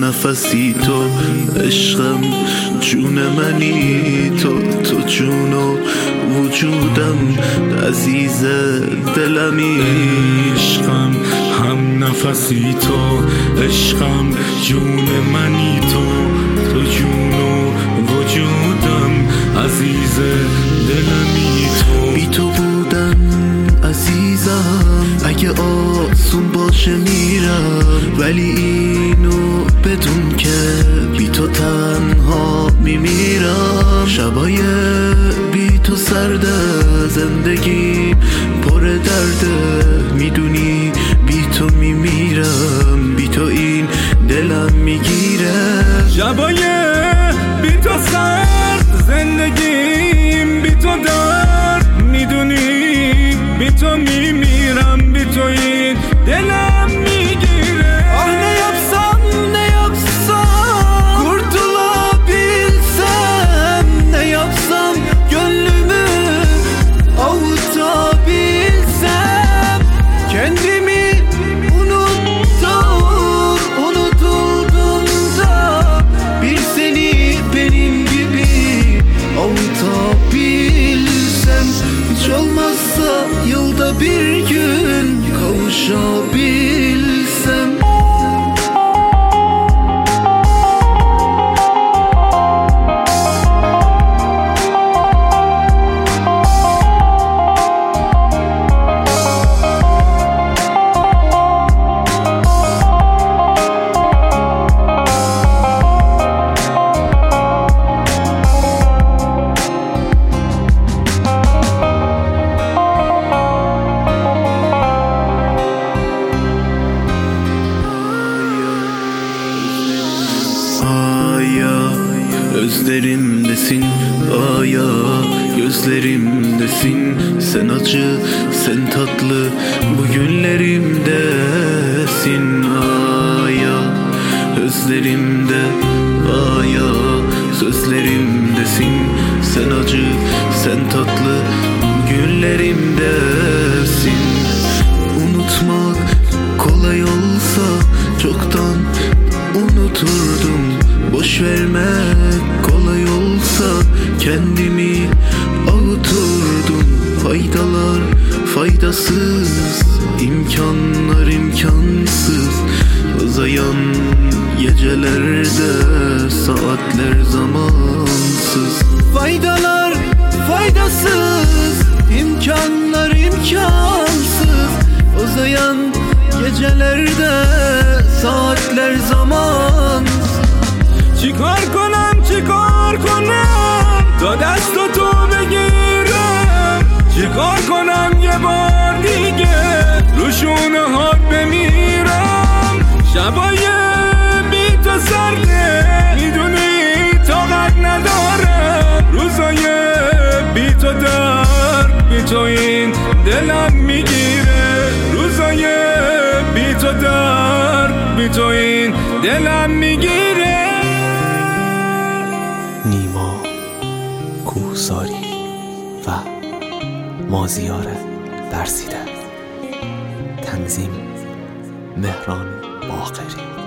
نفسی تو، عشقم جون منی تو جون و وجودم عزیز دلمی. عشقم هم نفسی تو، عشقم جون منی تو جون و وجودم عزیز دلمی. بی تو بودن عزیزم اگه آسون باشه میرم، ولی اینو بدون که بی تو تنها میمیرم. شبای بی تو سرده، زندگی پر درده، میدونی بی تو میمیرم، بی تو این دلم میگیره. شبای بی تو سرد، زندگیم بی تو درد، میدونی بی تو میمیرم، بی تو این دلم میگیره. Ah ne yapsam kurtulabilsem, ne yapsam gönlümü avutabilsem. Kendimi unutuldum da bir seni benim gibi avutabilsem. Hiç olmazsa yılda bir gün kavuşabilsem. Aya özlerimdesin, aya gözlerimdesin. Sen acı, sen tatlı, bu günlerimdesin. Aya özlerimde, aya sözlerimdesin. Sen acı, sen tatlı, günlerimdesin. Unutmak kolay olsa çoktan unuturdum. Boş vermek kolay olsa kendimi avuturdum. Faydalar faydasız, imkanlar imkansız. Uzayan gecelerde saatler zamansız. Faydalar faydasız, imkanlar imkansız. Uzayan gecelerde saatler zamansız. چیکار کنم تا دست تو بگیرم، چیکار کنم یه بار دیگه رو شونه هات بمیرم. شبای بی تو سرده، میدونی طاقت ندارم، روزای بی تو درد، بی تو این دلم میگیره. روزای بی تو درد، بی تو این دلم میگیره. نیما کوهساری و مازیار درسیده. تنظیم مهران باقری.